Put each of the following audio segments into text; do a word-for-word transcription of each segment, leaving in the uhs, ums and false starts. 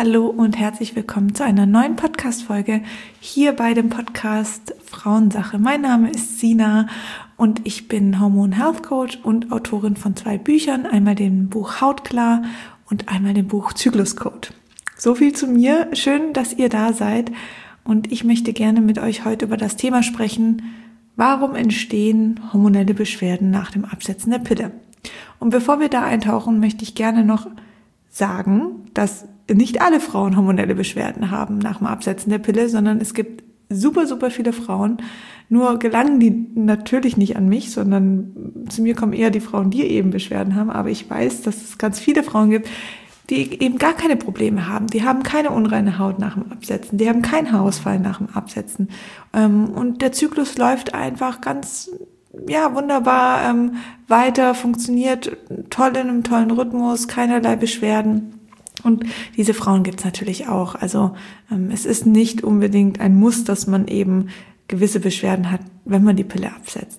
Hallo und herzlich willkommen zu einer neuen Podcast-Folge hier bei dem Podcast Frauensache. Mein Name ist Sina und ich bin Hormon Health Coach und Autorin von zwei Büchern, einmal dem Buch Hautklar und einmal dem Buch Zyklus Code. So viel zu mir. Schön, dass ihr da seid und ich möchte gerne mit euch heute über das Thema sprechen: Warum entstehen hormonelle Beschwerden nach dem Absetzen der Pille? Und bevor wir da eintauchen, möchte ich gerne noch sagen, dass nicht alle Frauen hormonelle Beschwerden haben nach dem Absetzen der Pille, sondern es gibt super, super viele Frauen. Nur gelangen die natürlich nicht an mich, sondern zu mir kommen eher die Frauen, die eben Beschwerden haben. Aber ich weiß, dass es ganz viele Frauen gibt, die eben gar keine Probleme haben. Die haben keine unreine Haut nach dem Absetzen. Die haben keinen Haarausfall nach dem Absetzen. Und der Zyklus läuft einfach ganz ja wunderbar ähm, weiter, funktioniert toll in einem tollen Rhythmus, keinerlei Beschwerden. Und diese Frauen gibt's natürlich auch. Also ähm, es ist nicht unbedingt ein Muss, dass man eben gewisse Beschwerden hat, wenn man die Pille absetzt.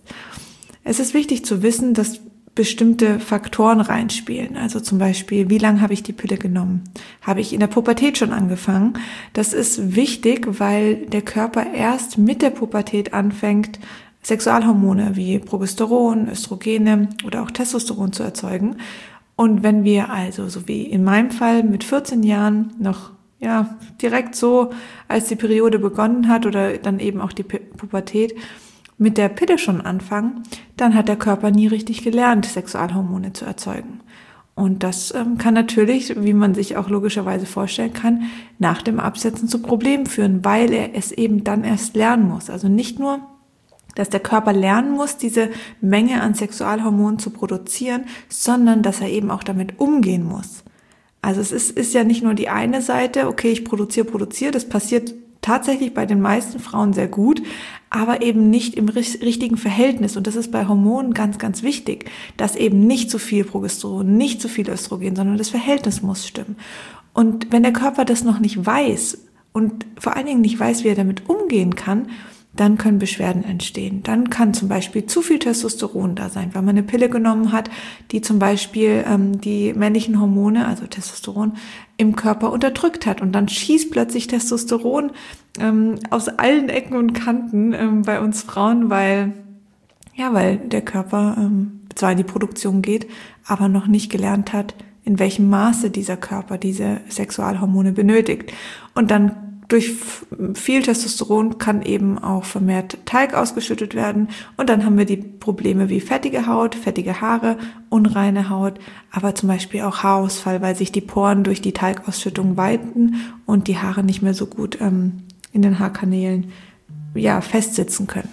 Es ist wichtig zu wissen, dass bestimmte Faktoren reinspielen. Also zum Beispiel, wie lange habe ich die Pille genommen? Habe ich in der Pubertät schon angefangen? Das ist wichtig, weil der Körper erst mit der Pubertät anfängt, Sexualhormone wie Progesteron, Östrogene oder auch Testosteron zu erzeugen. Und wenn wir also, so wie in meinem Fall, mit vierzehn Jahren noch ja direkt so, als die Periode begonnen hat oder dann eben auch die Pubertät, mit der Pille schon anfangen, dann hat der Körper nie richtig gelernt, Sexualhormone zu erzeugen. Und das ähm, kann natürlich, wie man sich auch logischerweise vorstellen kann, nach dem Absetzen zu Problemen führen, weil er es eben dann erst lernen muss. Also nicht nur, dass der Körper lernen muss, diese Menge an Sexualhormonen zu produzieren, sondern dass er eben auch damit umgehen muss. Also es ist, ist ja nicht nur die eine Seite, okay, ich produziere, produziere, das passiert tatsächlich bei den meisten Frauen sehr gut, aber eben nicht im richtigen Verhältnis. Und das ist bei Hormonen ganz, ganz wichtig, dass eben nicht zu viel Progesteron, nicht zu viel Östrogen, sondern das Verhältnis muss stimmen. Und wenn der Körper das noch nicht weiß und vor allen Dingen nicht weiß, wie er damit umgehen kann, dann können Beschwerden entstehen. Dann kann zum Beispiel zu viel Testosteron da sein, weil man eine Pille genommen hat, die zum Beispiel ähm, die männlichen Hormone, also Testosteron, im Körper unterdrückt hat. Und dann schießt plötzlich Testosteron ähm, aus allen Ecken und Kanten ähm, bei uns Frauen, weil ja, weil der Körper ähm, zwar in die Produktion geht, aber noch nicht gelernt hat, in welchem Maße dieser Körper diese Sexualhormone benötigt. Und dann durch viel Testosteron kann eben auch vermehrt Talg ausgeschüttet werden und dann haben wir die Probleme wie fettige Haut, fettige Haare, unreine Haut, aber zum Beispiel auch Haarausfall, weil sich die Poren durch die Talgausschüttung weiten und die Haare nicht mehr so gut ähm, in den Haarkanälen ja, festsitzen können.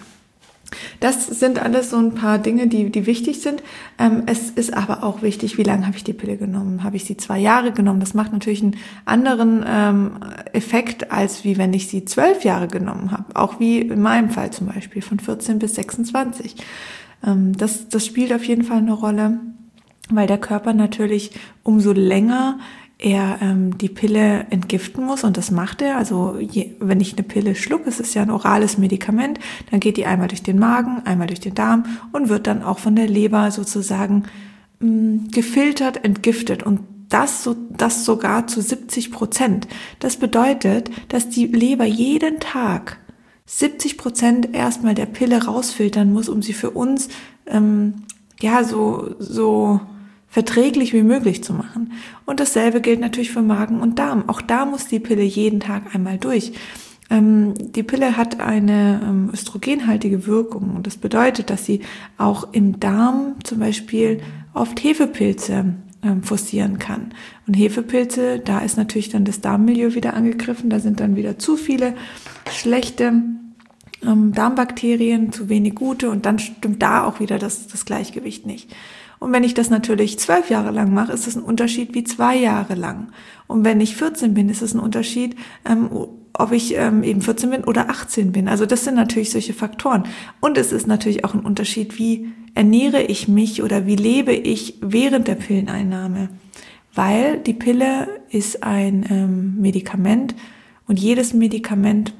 Das sind alles so ein paar Dinge, die die wichtig sind. Ähm, es ist aber auch wichtig, wie lange habe ich die Pille genommen? Habe ich sie zwei Jahre genommen? Das macht natürlich einen anderen ähm, Effekt, als wie wenn ich sie zwölf Jahre genommen habe. Auch wie in meinem Fall zum Beispiel von vierzehn bis sechsundzwanzig. Ähm, das, das spielt auf jeden Fall eine Rolle, weil der Körper natürlich umso länger er ähm, die Pille entgiften muss und das macht er. Also je, wenn ich eine Pille schlucke, es ist ja ein orales Medikament, dann geht die einmal durch den Magen, einmal durch den Darm und wird dann auch von der Leber sozusagen mh, gefiltert, entgiftet und das, so, das sogar zu siebzig Prozent. Das bedeutet, dass die Leber jeden Tag siebzig Prozent erstmal der Pille rausfiltern muss, um sie für uns ähm, ja so so verträglich wie möglich zu machen. Und dasselbe gilt natürlich für Magen und Darm. Auch da muss die Pille jeden Tag einmal durch. Ähm, die Pille hat eine ähm, östrogenhaltige Wirkung und das bedeutet, dass sie auch im Darm zum Beispiel oft Hefepilze ähm, forcieren kann. Und Hefepilze, da ist natürlich dann das Darmmilieu wieder angegriffen, da sind dann wieder zu viele schlechte ähm, Darmbakterien, zu wenig gute und dann stimmt da auch wieder das, das Gleichgewicht nicht. Und wenn ich das natürlich zwölf Jahre lang mache, ist das ein Unterschied wie zwei Jahre lang. Und wenn ich vierzehn bin, ist es ein Unterschied, ähm, ob ich ähm, eben vierzehn bin oder achtzehn bin. Also das sind natürlich solche Faktoren. Und es ist natürlich auch ein Unterschied, wie ernähre ich mich oder wie lebe ich während der Pilleneinnahme. Weil die Pille ist ein ähm, Medikament und jedes Medikament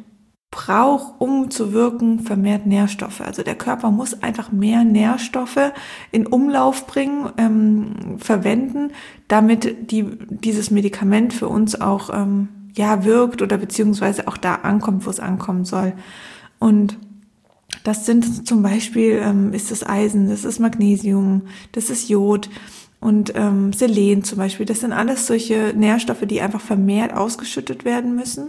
braucht, um zu wirken, vermehrt Nährstoffe. Also der Körper muss einfach mehr Nährstoffe in Umlauf bringen, ähm, verwenden, damit die, dieses Medikament für uns auch ähm, ja wirkt oder beziehungsweise auch da ankommt, wo es ankommen soll. Und das sind zum Beispiel, ähm, ist das Eisen, das ist Magnesium, das ist Jod und ähm, Selen zum Beispiel. Das sind alles solche Nährstoffe, die einfach vermehrt ausgeschüttet werden müssen.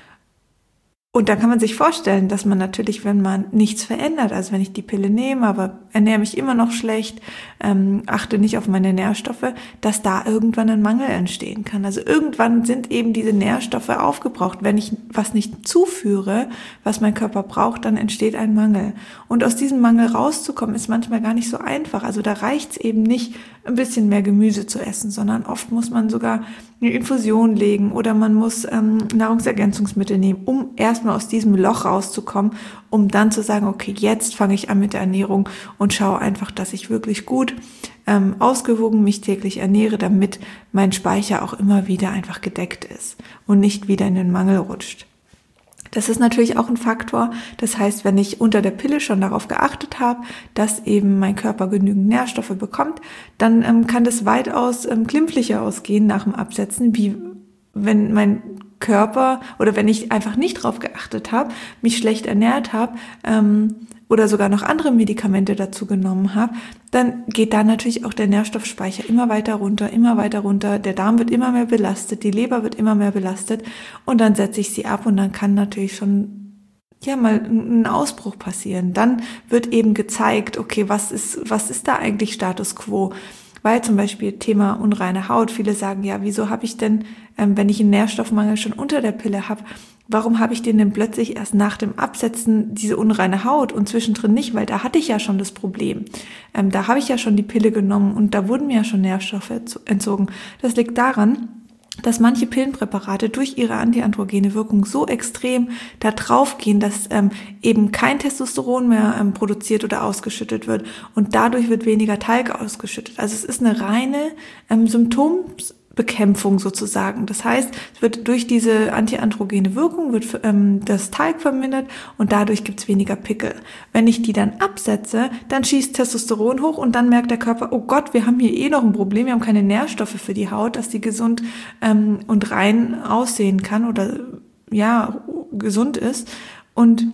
Und da kann man sich vorstellen, dass man natürlich, wenn man nichts verändert, also wenn ich die Pille nehme, aber ernähre mich immer noch schlecht, ähm, achte nicht auf meine Nährstoffe, dass da irgendwann ein Mangel entstehen kann. Also irgendwann sind eben diese Nährstoffe aufgebraucht. Wenn ich was nicht zuführe, was mein Körper braucht, dann entsteht ein Mangel. Und aus diesem Mangel rauszukommen, ist manchmal gar nicht so einfach. Also da reicht es eben nicht, ein bisschen mehr Gemüse zu essen, sondern oft muss man sogar eine Infusion legen oder man muss ähm, Nahrungsergänzungsmittel nehmen, um erstmal aus diesem Loch rauszukommen, um dann zu sagen, okay, jetzt fange ich an mit der Ernährung und schaue einfach, dass ich wirklich gut ähm, ausgewogen mich täglich ernähre, damit mein Speicher auch immer wieder einfach gedeckt ist und nicht wieder in den Mangel rutscht. Das ist natürlich auch ein Faktor. Das heißt, wenn ich unter der Pille schon darauf geachtet habe, dass eben mein Körper genügend Nährstoffe bekommt, dann ähm, kann das weitaus ähm, glimpflicher ausgehen nach dem Absetzen, wie wenn mein Körper oder wenn ich einfach nicht drauf geachtet habe, mich schlecht ernährt habe ähm, oder sogar noch andere Medikamente dazu genommen habe, dann geht da natürlich auch der Nährstoffspeicher immer weiter runter, immer weiter runter. Der Darm wird immer mehr belastet, die Leber wird immer mehr belastet und dann setze ich sie ab und dann kann natürlich schon ja mal ein Ausbruch passieren. Dann wird eben gezeigt, okay, was ist, was ist da eigentlich Status quo? Weil zum Beispiel Thema unreine Haut, viele sagen, ja, wieso habe ich denn, ähm, wenn ich einen Nährstoffmangel schon unter der Pille habe, warum habe ich den denn plötzlich erst nach dem Absetzen diese unreine Haut und zwischendrin nicht, weil da hatte ich ja schon das Problem. Ähm, da habe ich ja schon die Pille genommen und da wurden mir ja schon Nährstoffe entzogen. Das liegt daran, dass manche Pillenpräparate durch ihre antiandrogene Wirkung so extrem da drauf gehen, dass ähm, eben kein Testosteron mehr ähm, produziert oder ausgeschüttet wird und dadurch wird weniger Talg ausgeschüttet. Also es ist eine reine ähm, Symptombekämpfung sozusagen. Das heißt, es wird durch diese antiandrogene Wirkung wird ähm, das Talg vermindert und dadurch gibt es weniger Pickel. Wenn ich die dann absetze, dann schießt Testosteron hoch und dann merkt der Körper, oh Gott, wir haben hier eh noch ein Problem, wir haben keine Nährstoffe für die Haut, dass die gesund ähm, und rein aussehen kann oder ja, gesund ist. Und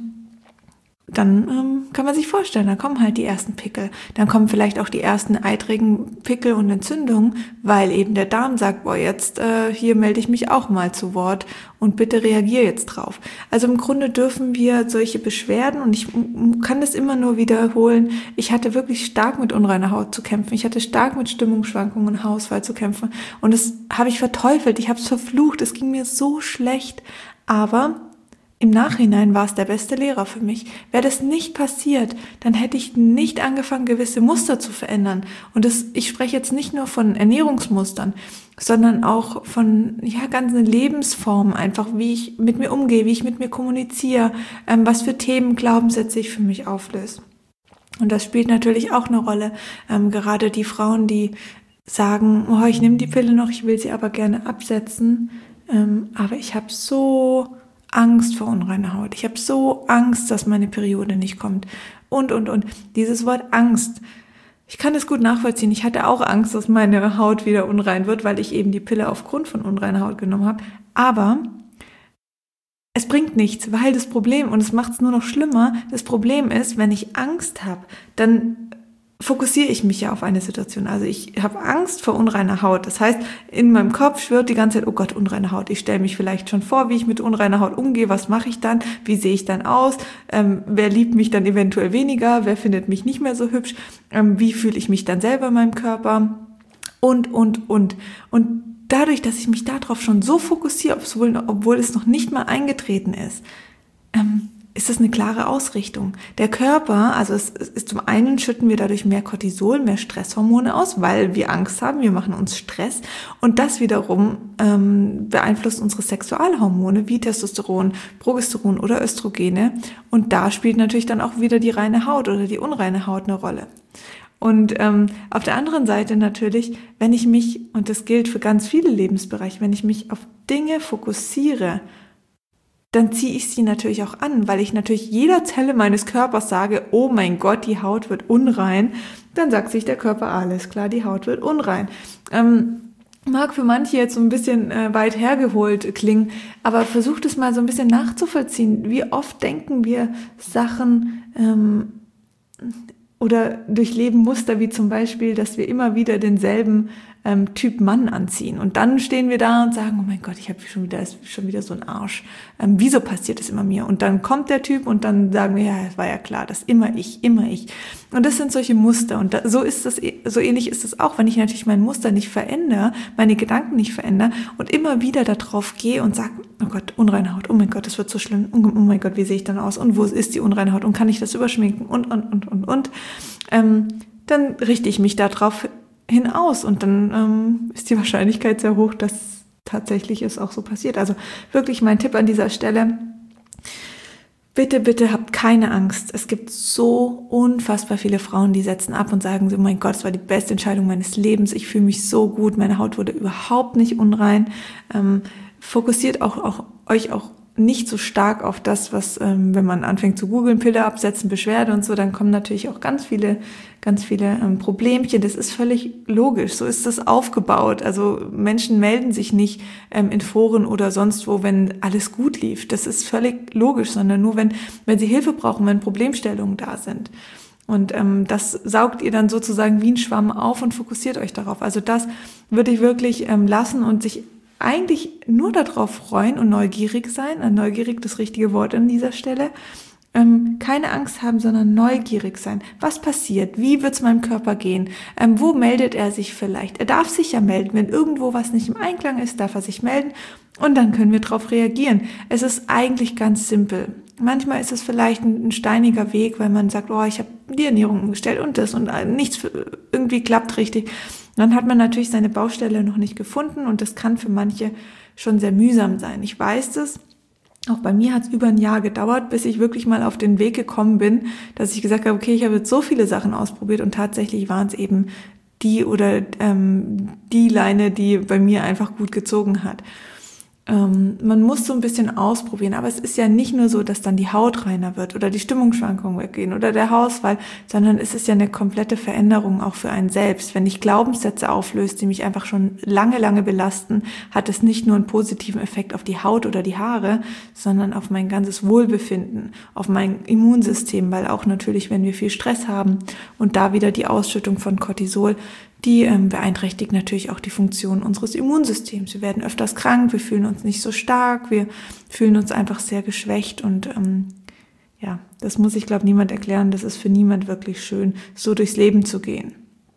dann ähm, kann man sich vorstellen, dann kommen halt die ersten Pickel. Dann kommen vielleicht auch die ersten eitrigen Pickel und Entzündungen, weil eben der Darm sagt, boah, jetzt äh, hier melde ich mich auch mal zu Wort und bitte reagier jetzt drauf. Also im Grunde dürfen wir solche Beschwerden, und ich kann das immer nur wiederholen, ich hatte wirklich stark mit unreiner Haut zu kämpfen, ich hatte stark mit Stimmungsschwankungen, Haarausfall zu kämpfen und das habe ich verteufelt, ich habe es verflucht, es ging mir so schlecht, aber im Nachhinein war es der beste Lehrer für mich. Wäre das nicht passiert, dann hätte ich nicht angefangen, gewisse Muster zu verändern. Und das, ich spreche jetzt nicht nur von Ernährungsmustern, sondern auch von ja ganzen Lebensformen, einfach wie ich mit mir umgehe, wie ich mit mir kommuniziere, ähm, was für Themen, Glaubenssätze ich für mich auflöse. Und das spielt natürlich auch eine Rolle. Ähm, gerade die Frauen, die sagen, oh, ich nehme die Pille noch, ich will sie aber gerne absetzen, ähm, aber ich habe so Angst vor unreiner Haut. Ich habe so Angst, dass meine Periode nicht kommt. Und, und, und. Dieses Wort Angst, ich kann das gut nachvollziehen. Ich hatte auch Angst, dass meine Haut wieder unrein wird, weil ich eben die Pille aufgrund von unreiner Haut genommen habe. Aber es bringt nichts, weil das Problem, und es macht es nur noch schlimmer, das Problem ist, wenn ich Angst habe, dann fokussiere ich mich ja auf eine Situation. Also ich habe Angst vor unreiner Haut. Das heißt, in meinem Kopf schwirrt die ganze Zeit, oh Gott, unreine Haut. Ich stelle mich vielleicht schon vor, wie ich mit unreiner Haut umgehe. Was mache ich dann? Wie sehe ich dann aus? Ähm, wer liebt mich dann eventuell weniger? Wer findet mich nicht mehr so hübsch? Ähm, wie fühle ich mich dann selber in meinem Körper? Und, und, und. Und dadurch, dass ich mich darauf schon so fokussiere, obwohl, obwohl es noch nicht mal eingetreten ist, ähm, ist das eine klare Ausrichtung. Der Körper, also es ist zum einen, schütten wir dadurch mehr Cortisol, mehr Stresshormone aus, weil wir Angst haben, wir machen uns Stress und das wiederum ähm, beeinflusst unsere Sexualhormone wie Testosteron, Progesteron oder Östrogene und da spielt natürlich dann auch wieder die reine Haut oder die unreine Haut eine Rolle. Und ähm, auf der anderen Seite natürlich, wenn ich mich, und das gilt für ganz viele Lebensbereiche, wenn ich mich auf Dinge fokussiere, dann ziehe ich sie natürlich auch an, weil ich natürlich jeder Zelle meines Körpers sage, oh mein Gott, die Haut wird unrein. Dann sagt sich der Körper, alles klar, die Haut wird unrein. Ähm, mag für manche jetzt so ein bisschen äh, weit hergeholt klingen, aber versucht es mal so ein bisschen nachzuvollziehen. Wie oft denken wir Sachen ähm, oder durchleben Muster, wie zum Beispiel, dass wir immer wieder denselben ähm, Typ Mann anziehen. Und dann stehen wir da und sagen, oh mein Gott, ich habe schon wieder, ist schon wieder so ein Arsch. Ähm, wieso passiert das immer mir? Und dann kommt der Typ und dann sagen wir, ja, es war ja klar, das immer ich, immer ich. Und das sind solche Muster. Und da, so ist das, so ähnlich ist es auch, wenn ich natürlich mein Muster nicht verändere, meine Gedanken nicht verändere und immer wieder da drauf gehe und sage, oh Gott, unreine Haut, oh mein Gott, das wird so schlimm, oh mein Gott, wie sehe ich dann aus? Und wo ist die unreine Haut? Und kann ich das überschminken? Und, und, und, und, und. Ähm, dann richte ich mich da drauf hinaus und dann ähm, ist die Wahrscheinlichkeit sehr hoch, dass tatsächlich es auch so passiert. Also wirklich mein Tipp an dieser Stelle, bitte, bitte habt keine Angst. Es gibt so unfassbar viele Frauen, die setzen ab und sagen so, oh mein Gott, es war die beste Entscheidung meines Lebens, ich fühle mich so gut, meine Haut wurde überhaupt nicht unrein. Ähm, fokussiert auch, auch euch auch nicht so stark auf das, was, ähm, wenn man anfängt zu googeln, Pille absetzen, Beschwerde und so, dann kommen natürlich auch ganz viele, ganz viele ähm, Problemchen. Das ist völlig logisch. So ist das aufgebaut. Also Menschen melden sich nicht ähm, in Foren oder sonst wo, wenn alles gut lief. Das ist völlig logisch, sondern nur, wenn, wenn sie Hilfe brauchen, wenn Problemstellungen da sind. Und ähm, das saugt ihr dann sozusagen wie ein Schwamm auf und fokussiert euch darauf. Also das würde ich wirklich ähm, lassen und sich eigentlich nur darauf freuen und neugierig sein, neugierig das richtige Wort an dieser Stelle, ähm, keine Angst haben, sondern neugierig sein. Was passiert? Wie wird es meinem Körper gehen? Ähm, wo meldet er sich vielleicht? Er darf sich ja melden. Wenn irgendwo was nicht im Einklang ist, darf er sich melden und dann können wir darauf reagieren. Es ist eigentlich ganz simpel. Manchmal ist es vielleicht ein, ein steiniger Weg, weil man sagt, oh, ich habe die Ernährung umgestellt und das und nichts irgendwie klappt richtig. Dann hat man natürlich seine Baustelle noch nicht gefunden und das kann für manche schon sehr mühsam sein. Ich weiß das. Auch bei mir hat es über ein Jahr gedauert, bis ich wirklich mal auf den Weg gekommen bin, dass ich gesagt habe, okay, ich habe jetzt so viele Sachen ausprobiert und tatsächlich waren es eben die oder ähm, die Leine, die bei mir einfach gut gezogen hat. Ähm, man muss so ein bisschen ausprobieren, aber es ist ja nicht nur so, dass dann die Haut reiner wird oder die Stimmungsschwankungen weggehen oder der Haarausfall, sondern es ist ja eine komplette Veränderung auch für einen selbst. Wenn ich Glaubenssätze auflöse, die mich einfach schon lange, lange belasten, hat es nicht nur einen positiven Effekt auf die Haut oder die Haare, sondern auf mein ganzes Wohlbefinden, auf mein Immunsystem, weil auch natürlich, wenn wir viel Stress haben und da wieder die Ausschüttung von Cortisol, die ähm, beeinträchtigt natürlich auch die Funktion unseres Immunsystems. Wir werden öfters krank, wir fühlen uns nicht so stark, wir fühlen uns einfach sehr geschwächt und ähm, ja, das muss ich glaube niemand erklären, das ist für niemand wirklich schön, so durchs Leben zu gehen.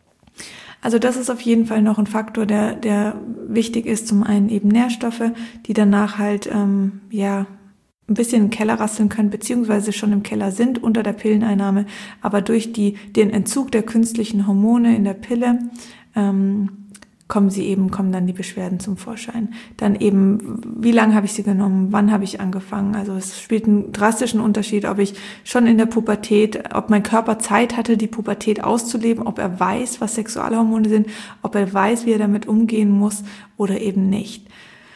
Also das ist auf jeden Fall noch ein Faktor, der der wichtig ist. Zum einen eben Nährstoffe, die danach halt ähm, ja ein bisschen im Keller rasseln können, beziehungsweise schon im Keller sind unter der Pilleneinnahme, aber durch die, den Entzug der künstlichen Hormone in der Pille ähm, kommen sie eben, kommen dann die Beschwerden zum Vorschein. Dann eben, wie lange habe ich sie genommen, wann habe ich angefangen? Also es spielt einen drastischen Unterschied, ob ich schon in der Pubertät, ob mein Körper Zeit hatte, die Pubertät auszuleben, ob er weiß, was Sexualhormone sind, ob er weiß, wie er damit umgehen muss oder eben nicht.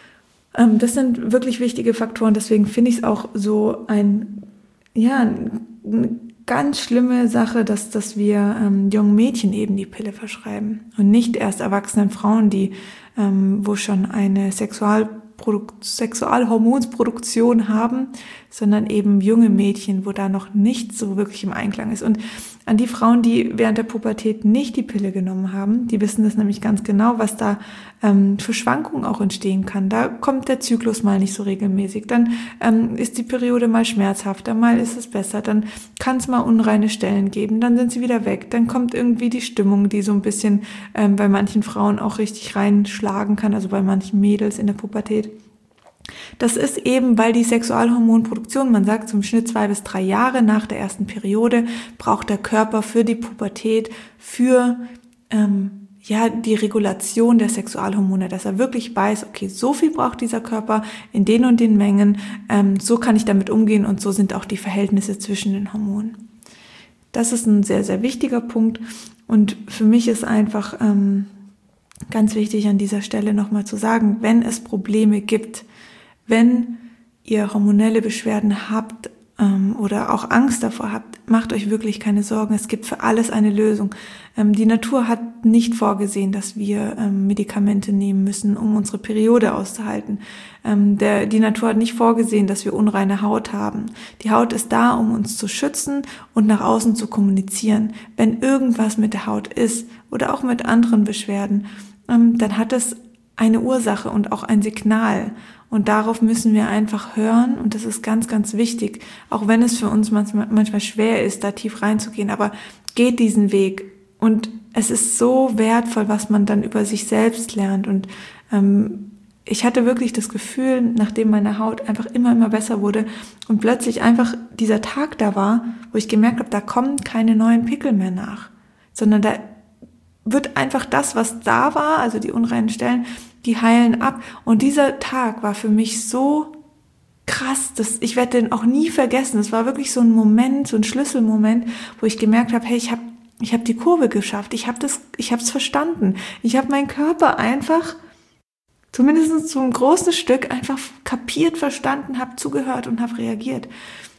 Das sind wirklich wichtige Faktoren, deswegen finde ich es auch so ein, ja, eine ganz schlimme Sache, dass, dass wir ähm, jungen Mädchen eben die Pille verschreiben und nicht erst erwachsenen Frauen, die, ähm, wo schon eine Sexualprodukt, Sexualhormonsproduktion haben, sondern eben junge Mädchen, wo da noch nichts so wirklich im Einklang ist. Und an die Frauen, die während der Pubertät nicht die Pille genommen haben, die wissen das nämlich ganz genau, was da ähm, für Schwankungen auch entstehen kann. Da kommt der Zyklus mal nicht so regelmäßig, dann ähm, ist die Periode mal schmerzhafter, mal ist es besser, dann kann es mal unreine Stellen geben, dann sind sie wieder weg, dann kommt irgendwie die Stimmung, die so ein bisschen ähm, bei manchen Frauen auch richtig reinschlagen kann, also bei manchen Mädels in der Pubertät. Das ist eben, weil die Sexualhormonproduktion, man sagt zum Schnitt zwei bis drei Jahre nach der ersten Periode, braucht der Körper für die Pubertät, für ähm, ja die Regulation der Sexualhormone, dass er wirklich weiß, okay, so viel braucht dieser Körper in den und den Mengen, ähm, so kann ich damit umgehen und so sind auch die Verhältnisse zwischen den Hormonen. Das ist ein sehr, sehr wichtiger Punkt und für mich ist einfach ähm, ganz wichtig an dieser Stelle nochmal zu sagen, wenn es Probleme gibt, wenn ihr hormonelle Beschwerden habt ähm, oder auch Angst davor habt, macht euch wirklich keine Sorgen. Es gibt für alles eine Lösung. Ähm, die Natur hat nicht vorgesehen, dass wir ähm, Medikamente nehmen müssen, um unsere Periode auszuhalten. Ähm, der, die Natur hat nicht vorgesehen, dass wir unreine Haut haben. Die Haut ist da, um uns zu schützen und nach außen zu kommunizieren. Wenn irgendwas mit der Haut ist oder auch mit anderen Beschwerden, ähm, dann hat es eine Ursache und auch ein Signal. Und darauf müssen wir einfach hören und das ist ganz, ganz wichtig. Auch wenn es für uns manchmal, manchmal schwer ist, da tief reinzugehen, aber geht diesen Weg. Und es ist so wertvoll, was man dann über sich selbst lernt. Und ähm, ich hatte wirklich das Gefühl, nachdem meine Haut einfach immer, immer besser wurde und plötzlich einfach dieser Tag da war, wo ich gemerkt habe, da kommen keine neuen Pickel mehr nach, sondern da wird einfach das, was da war, also die unreinen Stellen, die heilen ab. Und dieser Tag war für mich so krass, dass ich werde den auch nie vergessen. Es war wirklich so ein Moment, so ein Schlüsselmoment, wo ich gemerkt habe, hey, ich habe ich habe die Kurve geschafft. Ich habe das, ich habe es verstanden. Ich habe meinen Körper einfach, zumindest zu einem großen Stück, einfach kapiert, verstanden, habe zugehört und habe reagiert.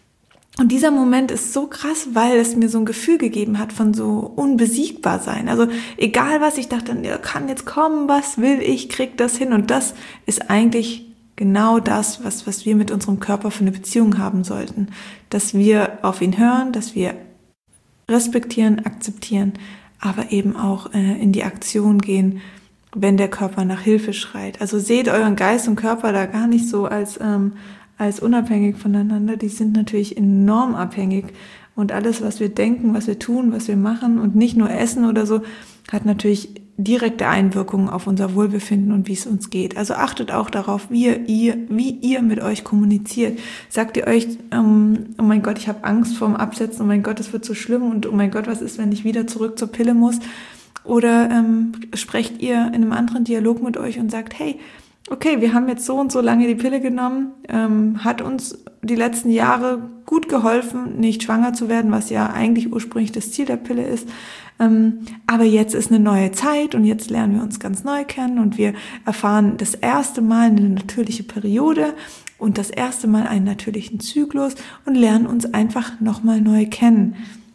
Und dieser Moment ist so krass, weil es mir so ein Gefühl gegeben hat von so unbesiegbar sein. Also egal was, ich dachte, ja, kann jetzt kommen, was will ich, krieg das hin. Und das ist eigentlich genau das, was, was wir mit unserem Körper für eine Beziehung haben sollten. Dass wir auf ihn hören, dass wir respektieren, akzeptieren, aber eben auch äh, in die Aktion gehen, wenn der Körper nach Hilfe schreit. Also seht euren Geist und Körper da gar nicht so als ähm, als unabhängig voneinander, die sind natürlich enorm abhängig und alles, was wir denken, was wir tun, was wir machen und nicht nur essen oder so, hat natürlich direkte Einwirkungen auf unser Wohlbefinden und wie es uns geht. Also achtet auch darauf, wie ihr, wie ihr mit euch kommuniziert. Sagt ihr euch, ähm, oh mein Gott, ich habe Angst vorm Absetzen, oh mein Gott, es wird so schlimm und oh mein Gott, was ist, wenn ich wieder zurück zur Pille muss? Oder ähm, sprecht ihr in einem anderen Dialog mit euch und sagt, hey, okay, wir haben jetzt so und so lange die Pille genommen, ähm, hat uns die letzten Jahre gut geholfen, nicht schwanger zu werden, was ja eigentlich ursprünglich das Ziel der Pille ist. Ähm, aber jetzt ist eine neue Zeit und jetzt lernen wir uns ganz neu kennen und wir erfahren das erste Mal eine natürliche Periode und das erste Mal einen natürlichen Zyklus und lernen uns einfach nochmal neu kennen.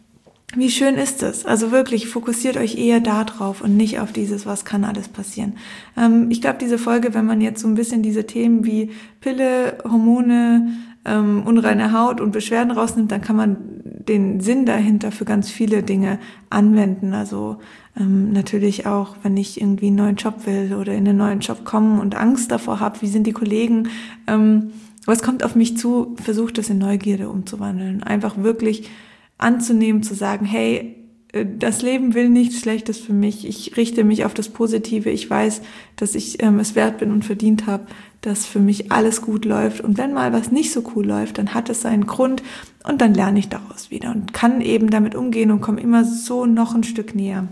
Wie schön ist es? Also wirklich, fokussiert euch eher da drauf und nicht auf dieses, was kann alles passieren. Ähm, ich glaube, diese Folge, wenn man jetzt so ein bisschen diese Themen wie Pille, Hormone, ähm, unreine Haut und Beschwerden rausnimmt, dann kann man den Sinn dahinter für ganz viele Dinge anwenden. Also ähm, natürlich auch, wenn ich irgendwie einen neuen Job will oder in einen neuen Job komme und Angst davor habe, wie sind die Kollegen, ähm, was kommt auf mich zu, versucht das in Neugierde umzuwandeln. Einfach wirklich anzunehmen, zu sagen, hey, das Leben will nichts Schlechtes für mich, ich richte mich auf das Positive, ich weiß, dass ich ähm, es wert bin und verdient habe, dass für mich alles gut läuft und wenn mal was nicht so cool läuft, dann hat es seinen Grund und dann lerne ich daraus wieder und kann eben damit umgehen und komme immer so noch ein Stück näher.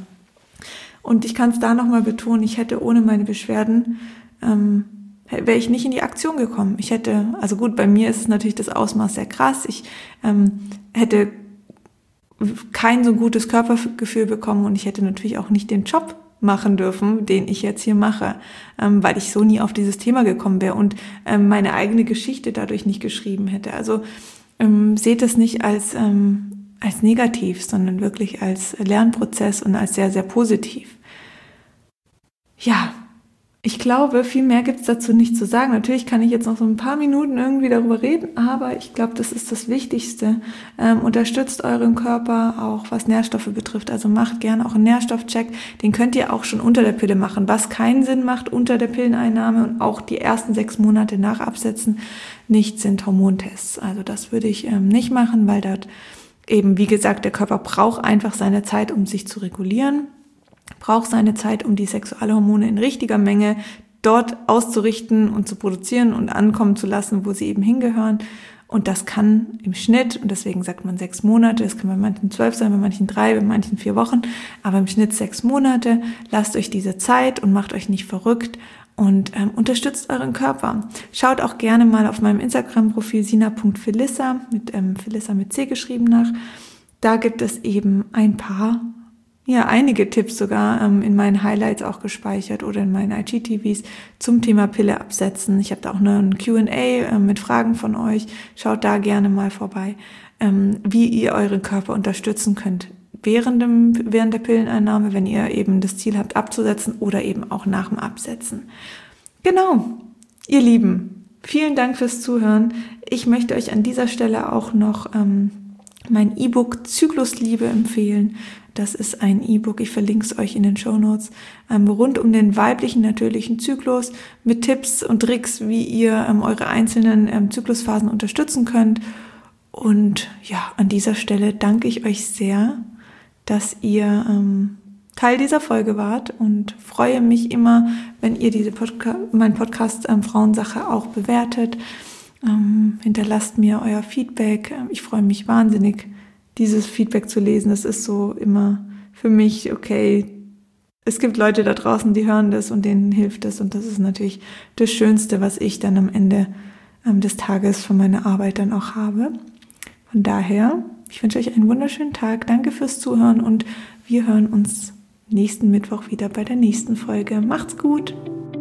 Und ich kann es da nochmal betonen, ich hätte ohne meine Beschwerden, ähm, wäre ich nicht in die Aktion gekommen. Ich hätte, also gut, bei mir ist es natürlich das Ausmaß sehr krass, ich ähm, hätte kein so gutes Körpergefühl bekommen und ich hätte natürlich auch nicht den Job machen dürfen, den ich jetzt hier mache, ähm, weil ich so nie auf dieses Thema gekommen wäre und ähm, meine eigene Geschichte dadurch nicht geschrieben hätte. Also ähm, seht es nicht als, ähm, als negativ, sondern wirklich als Lernprozess und als sehr, sehr positiv. Ja, ich glaube, viel mehr gibt es dazu nicht zu sagen. Natürlich kann ich jetzt noch so ein paar Minuten irgendwie darüber reden, aber ich glaube, das ist das Wichtigste. Ähm, unterstützt euren Körper auch, was Nährstoffe betrifft. Also macht gerne auch einen Nährstoffcheck. Den könnt ihr auch schon unter der Pille machen. Was keinen Sinn macht unter der Pilleneinnahme und auch die ersten sechs Monate nach Absetzen nicht, sind Hormontests. Also das würde ich ähm, nicht machen, weil dort eben, wie gesagt, der Körper braucht einfach seine Zeit, um sich zu regulieren. Braucht seine Zeit, um die Sexualhormone in richtiger Menge dort auszurichten und zu produzieren und ankommen zu lassen, wo sie eben hingehören. Und das kann im Schnitt, und deswegen sagt man sechs Monate, es kann bei manchen zwölf sein, bei manchen drei, bei manchen vier Wochen, aber im Schnitt sechs Monate. Lasst euch diese Zeit und macht euch nicht verrückt und ähm, unterstützt euren Körper. Schaut auch gerne mal auf meinem Instagram-Profil sina punkt felissa, mit ähm, Felissa mit C geschrieben nach. Da gibt es eben ein paar ja einige Tipps sogar ähm, in meinen Highlights auch gespeichert oder in meinen I G T Vs zum Thema Pille absetzen. Ich habe da auch ein Q and A äh, mit Fragen von euch. Schaut da gerne mal vorbei, ähm, wie ihr euren Körper unterstützen könnt während dem während der Pilleneinnahme, wenn ihr eben das Ziel habt abzusetzen oder eben auch nach dem Absetzen. Genau, ihr Lieben, vielen Dank fürs Zuhören. Ich möchte euch an dieser Stelle auch noch ähm, mein E-Book Zyklusliebe empfehlen. Das ist ein E-Book, ich verlinke es euch in den Shownotes, ähm, rund um den weiblichen natürlichen Zyklus mit Tipps und Tricks, wie ihr ähm, eure einzelnen ähm, Zyklusphasen unterstützen könnt. Und ja, an dieser Stelle danke ich euch sehr, dass ihr ähm, Teil dieser Folge wart und freue mich immer, wenn ihr diese Podca- mein Podcast ähm, Frauensache auch bewertet. Ähm, hinterlasst mir euer Feedback. Ich freue mich wahnsinnig, dieses Feedback zu lesen. Das ist so immer für mich, okay, es gibt Leute da draußen, die hören das und denen hilft es. Und das ist natürlich das Schönste, was ich dann am Ende ähm, des Tages von meiner Arbeit dann auch habe. Von daher, ich wünsche euch einen wunderschönen Tag. Danke fürs Zuhören und wir hören uns nächsten Mittwoch wieder bei der nächsten Folge. Macht's gut!